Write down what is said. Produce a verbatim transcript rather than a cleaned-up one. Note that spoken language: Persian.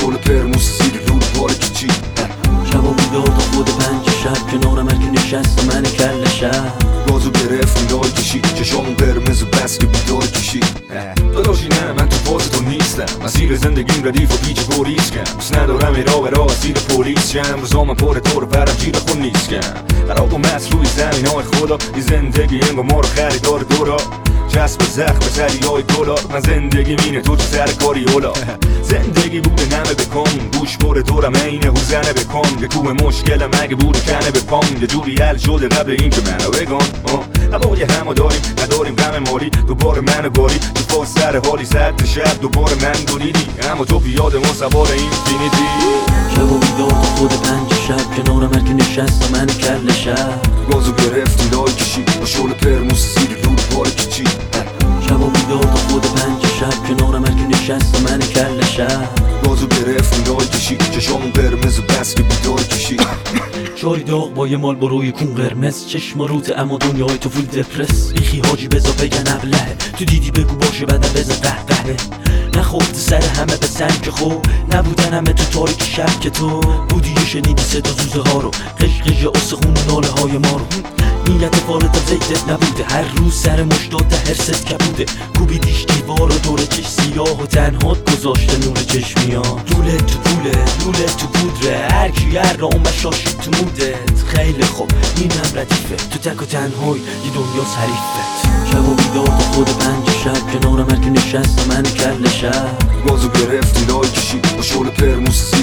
شل پرموس زیر رود بار کچی. شب و بیدار تا خود پنج شب کنارم هرکی نشست من کل شب گازو گرفت میدار کشید چشامون قرمز و بس که بیدار کشید. داداشی نه من تو فاز تو نیستم، مسیر زندگیم ردیف و پیچ گریز کم. دوست ندارم این راه برا اسیر پلیس شم، روزامن پر طور پرم جیر خون نیست کم. خراب و مست روی زمین های خدا، این زندگی انگار ما رو خریدار دورا. چسب زخم سری های دلار، من زندگی مینه تو چه سر کاری اولا. زندگی بوده نمه بکن گوش بره دورم اینه حوزنه بکن. یه کوه مشکلم اگه بوده کنه بپام، یه جوری حل شده قبل این که منو بگن. هوای همو داریم نداریم غم مالی، دوباره منو گاری تو فاز سر حالی ساعت شب دوباره من گریدی، اما تو بیاد ما سوار اینفینیتی. شب و بیدار تا خود پنج شب کنارم هرکی نشست من کل شب گازو گرفتیم دای کشید با شل پرموس زیر رود بار کچی. شب و بیدار تا خود پنج شب کنارم هرکی نشست من کل شب گازو گرفتیم دای کشید چشامون قرمز و بس که بیدار کشید. چای داغ با یه مال بروی کون قرمز، چشم روت اما دنیای تو فول دپرس. بیخی حاجی بزا بگن ابلهه، تو دیدی بگو باشه بدن بزن قهقهه. نخورد سر همه به سنگ خوب نبودن همه تو تاریک شب که تو بودی و شنیدی صدا زوزه ها رو، قشقش استخون ناله های ما رو. نیت فارتم زیدت نبوده، هر روز سر مشتات هرست کبوده. کوبیدیش دیوار و دور چش سیاه و تنهات گذاشته نور چشمیان. دوله تو پوله دوله تو بودره، هر کی هر رام بشاشی تو مودت. خیلی خوب اینم ردیفه، تو تک و تنهای یه دنیا حریفت. شب و بیدار تا خود پنج شب کنارم هرکی نشست من کل شب گازو گرفتیم دای کشید با شل پرموس